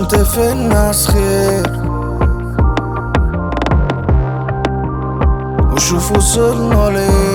شفت في الناس خير وشوف وصلنا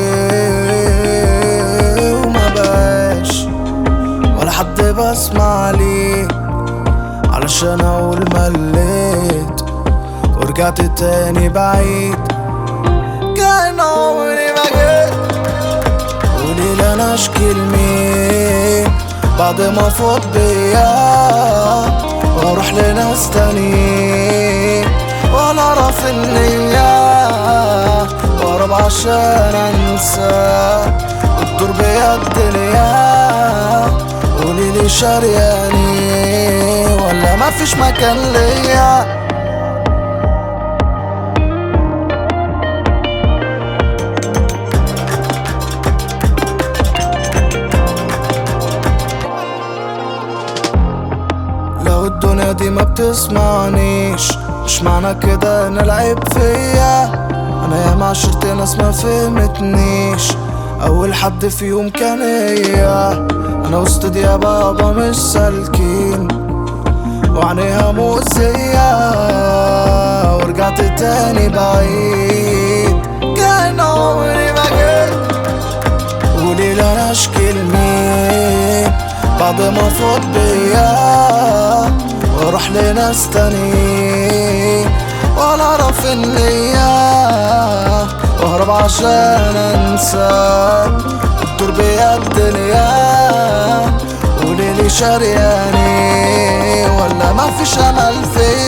ليه، وما بقاش ولا حد بسمع ليه علشان اقول مليت ورجعت تاني بعيد. كان عمري ما جيت وليلة انا اشكي لمين بعد ما فوت بيا واروح لناس تانيين ولا اعرف النية واهرب عشان انسى وتدور بيا الدنيا. قوليلي شارياني ولا مفيش مكان ليا؟ لو الدنيا دي ما بتسمعنيش مش معنى كده ان العيب فيا. انا ياما عشرت ناس ما فهمتنيش، اول حد فيهم كان هي. انا وسط يا بابا مش سالكين وعينيها مؤذية ورجعت تاني بعيد. كان عمري ما جيت وليلة انا اشكي لمين بعد ما فوت بيا واروح لناس تانيين ولا اعرف النية واهرب عشان انسى وتدور بيا الدنيا. قوليلي شارياني ولا مفيش امل فيا؟